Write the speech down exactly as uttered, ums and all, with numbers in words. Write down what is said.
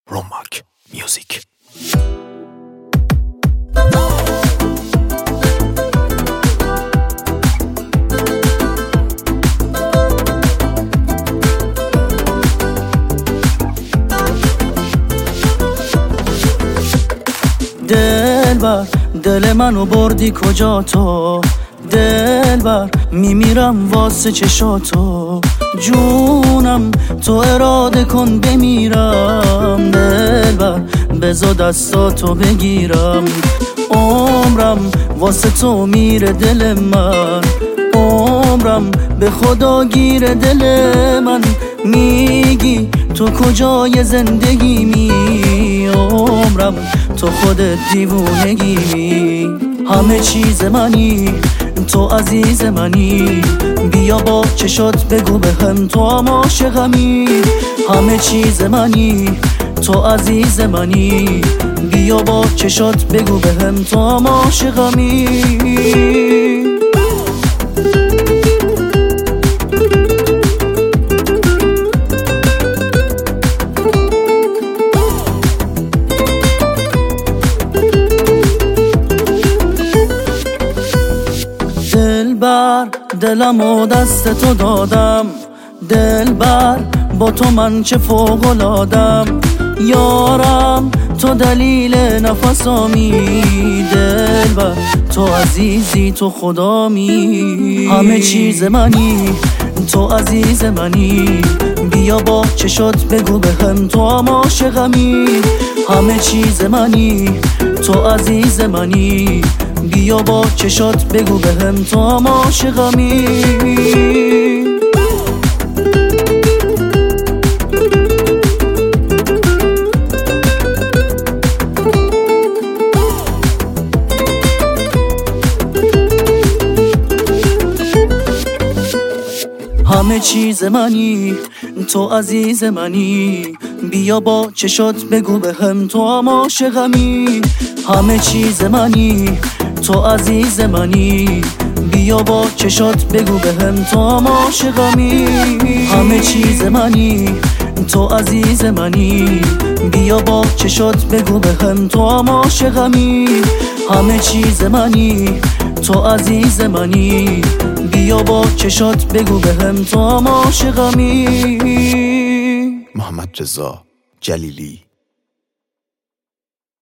روماک میوزیک. دلبر دل منو بردی کجا تو، دلبر میمیرم واسه چشاتو، جونم تو اراده کن بمیرم، دلبر بزا دستاتو بگیرم، عمرم واسه تو میره دل من، عمرم به خدا گیره دل من، میگی تو کجای زندگی می، عمرم تو خودت دیوونگی، همه چیز منی تو عزیز منی، بیا با چشات بگو به هم تو هم عاشقمی، همه چیز منی تو عزیز منی، بیا با چشات بگو به هم تو هم عاشقمی. دلبر دلم و دست تو دادم، دلبر با تو من چه فوق‌العاده‌ام، یارم تو دلیل نفسامی، دلبر تو عزیزی تو خدامی، همه چیز منی تو عزیز منی، بیا با چشات بگو به هم تو هم عاشقمی، همه چیز منی تو عزیز منی، بیا با چشات بگو به هم تو هم عاشقمی. همه چیز منی تو عزیز منی، بیا با چشات بگو به هم تو هم عاشقمی، همه چیز منی تو عزیز منی، بیا با چشات بگو به هم تو هم عاشقمی، همه چیز منی تو عزیز منی، بیا با چشات بگو به هم تو هم عاشقمی، همه چیز منی تو عزیز منی، بیا با چشات بگو به هم تو هم عاشقمی. محمد رضا جلیلی.